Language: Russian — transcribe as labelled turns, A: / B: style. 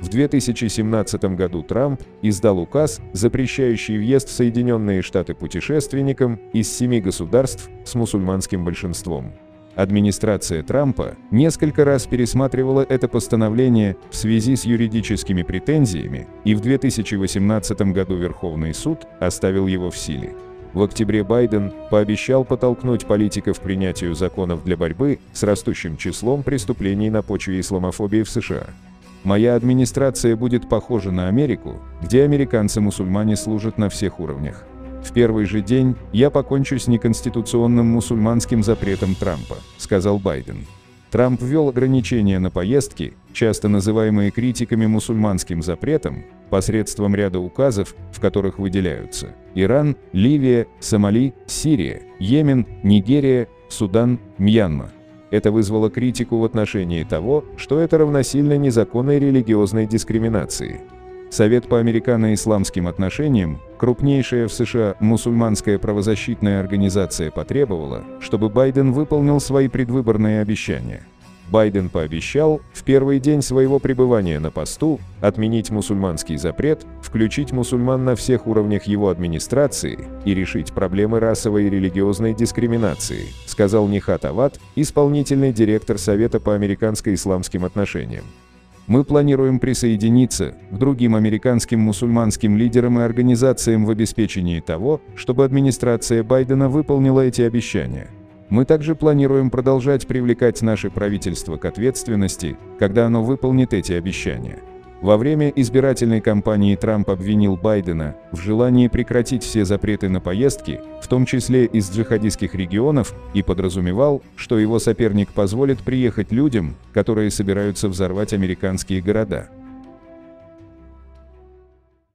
A: В 2017 году Трамп издал указ, запрещающий въезд в Соединенные Штаты путешественникам из 7 государств с мусульманским большинством. Администрация Трампа несколько раз пересматривала это постановление в связи с юридическими претензиями, и в 2018 году Верховный суд оставил его в силе. В октябре Байден пообещал подтолкнуть политиков к принятию законов для борьбы с растущим числом преступлений на почве исламофобии в США. «Моя администрация будет похожа на Америку, где американцы-мусульмане служат на всех уровнях. В первый же день я покончу с неконституционным мусульманским запретом Трампа», — сказал Байден. Трамп ввел ограничения на поездки, часто называемые критиками мусульманским запретом, посредством ряда указов, в которых выделяются Иран, Ливия, Сомали, Сирия, Йемен, Нигерия, Судан, Мьянма. Это вызвало критику в отношении того, что это равносильно незаконной религиозной дискриминации. Совет по американо-исламским отношениям, крупнейшая в США мусульманская правозащитная организация, потребовала, чтобы Байден выполнил свои предвыборные обещания. Байден пообещал в первый день своего пребывания на посту отменить мусульманский запрет, включить мусульман на всех уровнях его администрации и решить проблемы расовой и религиозной дискриминации, сказал Нихат Авад, исполнительный директор Совета по американско-исламским отношениям. «Мы планируем присоединиться к другим американским мусульманским лидерам и организациям в обеспечении того, чтобы администрация Байдена выполнила эти обещания. Мы также планируем продолжать привлекать наше правительство к ответственности, когда оно выполнит эти обещания». Во время избирательной кампании Трамп обвинил Байдена в желании прекратить все запреты на поездки, в том числе из джихадистских регионов, и подразумевал, что его соперник позволит приехать людям, которые собираются взорвать американские города.